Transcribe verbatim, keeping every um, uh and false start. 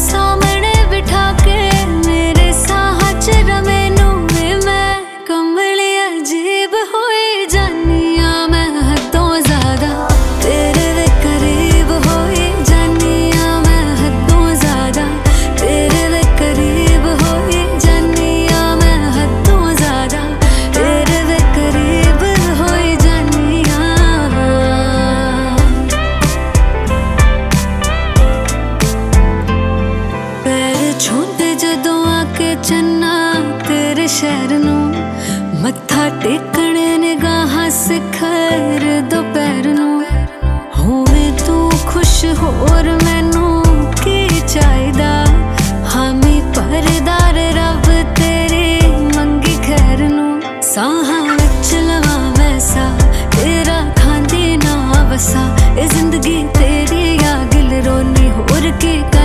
सामने बिठा के मेरे साह च रवे नू मैं कमली अजीब होई जानी आ मैं हदों ज्यादा तेरे वे करीब होई जानी आ मैं हदों ज्यादा तेरे वे करीब होई जानी आ मैं हदों ज्यादा तेरे वे करीब होई जानी आ। पैर छूंदे जदों आके चन्ना तेरे शहर नू मत्था टेकने निगाहां सिखर दोपहर नू होवे तू खुश होर मैनू की चाहिदा हामी परदार रब तेरी मंगी खैर नू साहां विच लवां वैसा तेरा खांदी ना वसा ए जिंदगी तेरी आ गिल रोनी होर की